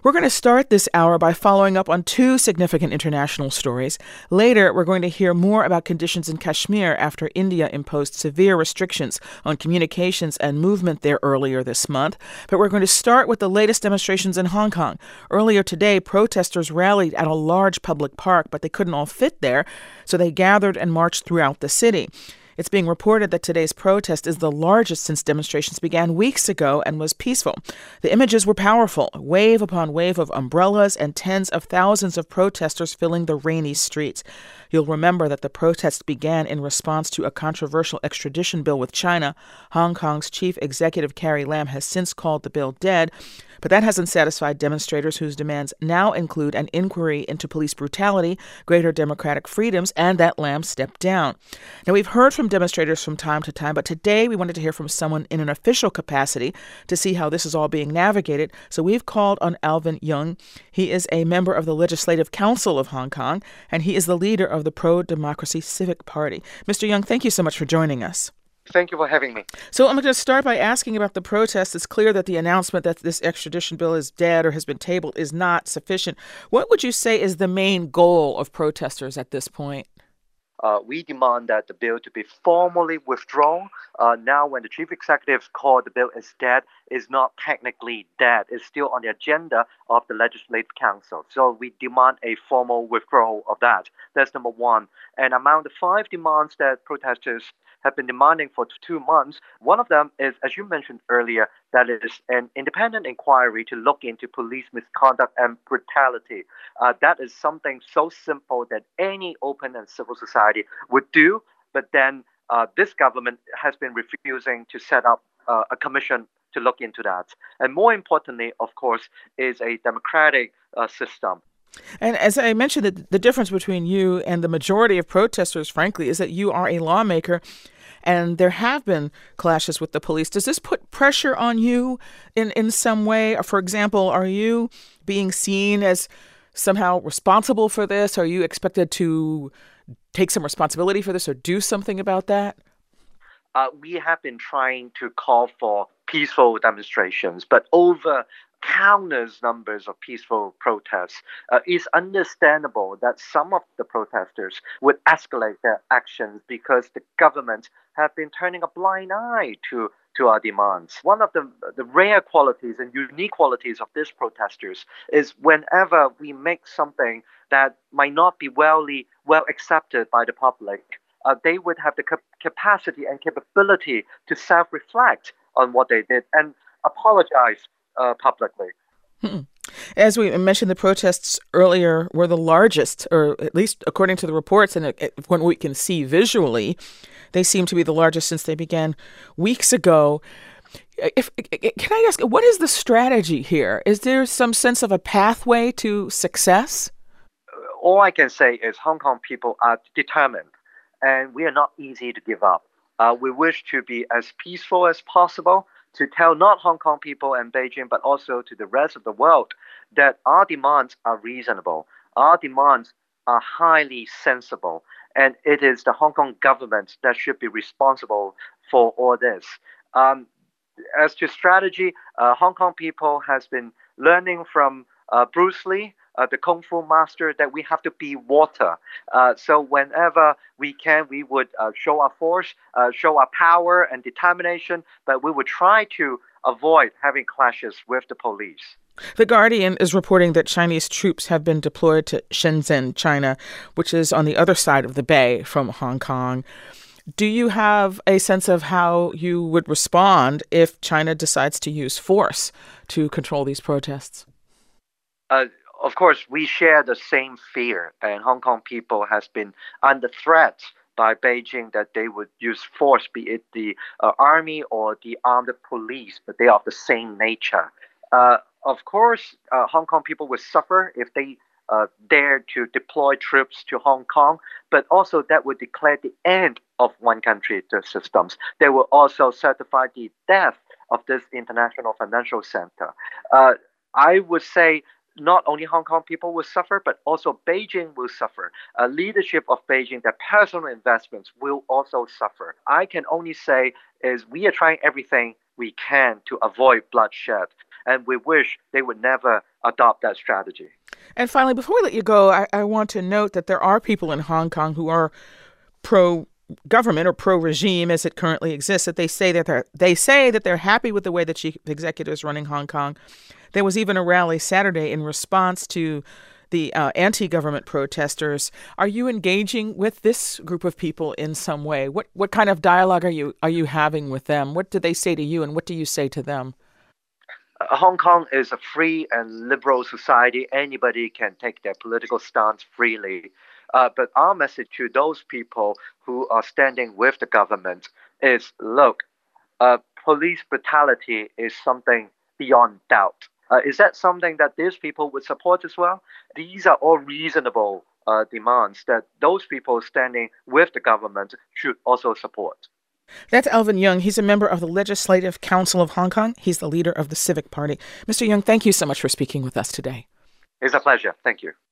We're going to start this hour by following up on two significant international stories. Later, we're going to hear more about conditions in Kashmir after India imposed severe restrictions on communications and movement there earlier this month. But we're going to start with the latest demonstrations in Hong Kong. Earlier today, protesters rallied at a large public park, but they couldn't all fit there, so they gathered and marched throughout the city. It's being reported that today's protest is the largest since demonstrations began weeks ago and was peaceful. The images were powerful, wave upon wave of umbrellas and tens of thousands of protesters filling the rainy streets. You'll remember that the protest began in response to a controversial extradition bill with China. Hong Kong's chief executive Carrie Lam has since called the bill dead, but that hasn't satisfied demonstrators whose demands now include an inquiry into police brutality, greater democratic freedoms, and that Lam step down. Now, we've heard from demonstrators from time to time, but today we wanted to hear from someone in an official capacity to see how this is all being navigated. So we've called on Alvin Yeung. He is a member of the Legislative Council of Hong Kong, and he is the leader of the Pro-Democracy Civic Party. Mr. Yeung, thank you so much for joining us. Thank you for having me. So I'm going to start by asking about the protests. It's clear that the announcement that this extradition bill is dead or has been tabled is not sufficient. What would you say is the main goal of protesters at this point? We demand that the bill to be formally withdrawn. Now, when the chief executive called the bill is dead, it's not technically dead. It's still on the agenda of the Legislative Council. So we demand a formal withdrawal of that. That's number one. And among the 5 demands that protesters have been demanding for 2 months, one of them is, as you mentioned earlier, that is an independent inquiry to look into police misconduct and brutality. That is something so simple that any open and civil society would do, but then this government has been refusing to set up a commission to look into that. And more importantly, of course, is a democratic system. And as I mentioned, the difference between you and the majority of protesters, frankly, is that you are a lawmaker and there have been clashes with the police. Does this put pressure on you in some way? For example, are you being seen as somehow responsible for this? Are you expected to take some responsibility for this or do something about that? We have been trying to call for peaceful demonstrations, but over countless numbers of peaceful protests, it's understandable that some of the protesters would escalate their actions because the government have been turning a blind eye to our demands. One of the rare qualities and unique qualities of these protesters is whenever we make something that might not be well accepted by the public, they would have the capacity and capability to self-reflect on what they did and apologize publicly. As we mentioned, the protests earlier were the largest, or at least according to the reports and when we can see visually, they seem to be the largest since they began weeks ago. Can I ask, what is the strategy here? Is there some sense of a pathway to success? All I can say is Hong Kong people are determined, and we are not easy to give up. We wish to be as peaceful as possible, to tell not Hong Kong people and Beijing, but also to the rest of the world that our demands are reasonable. Our demands are highly sensible, and it is the Hong Kong government that should be responsible for all this. As to strategy, Hong Kong people has been learning from Bruce Lee, the Kung Fu master, that we have to be water. So whenever we can, we would show our force, show our power and determination, but we would try to avoid having clashes with the police. The Guardian is reporting that Chinese troops have been deployed to Shenzhen, China, which is on the other side of the bay from Hong Kong. Do you have a sense of how you would respond if China decides to use force to control these protests? Of course, we share the same fear, and Hong Kong people has been under threat by Beijing that they would use force, be it the army or the armed police, but they are of the same nature. Of course, Hong Kong people will suffer if they dare to deploy troops to Hong Kong, but also that would declare the end of one country, two systems. They will also certify the death of this international financial center. I would say not only Hong Kong people will suffer, but also Beijing will suffer. Leadership of Beijing, their personal investments will also suffer. I can only say is we are trying everything we can to avoid bloodshed. and we wish they would never adopt that strategy. And finally, before we let you go, I want to note that there are people in Hong Kong who are pro-government or pro-regime as it currently exists, that they say that they're happy with the way the chief executive is running Hong Kong. There was even a rally Saturday in response to the anti-government protesters. Are you engaging with this group of people in some way? What kind of dialogue are you having with them? What do they say to you, and what do you say to them? Hong Kong is a free and liberal society. Anybody can take their political stance freely. But our message to those people who are standing with the government is, look, police brutality is something beyond doubt. Is that something that these people would support as well? These are all reasonable demands that those people standing with the government should also support. That's Alvin Yeung. He's a member of the Legislative Council of Hong Kong. He's the leader of the Civic Party. Mr. Yeung, thank you so much for speaking with us today. It's a pleasure. Thank you.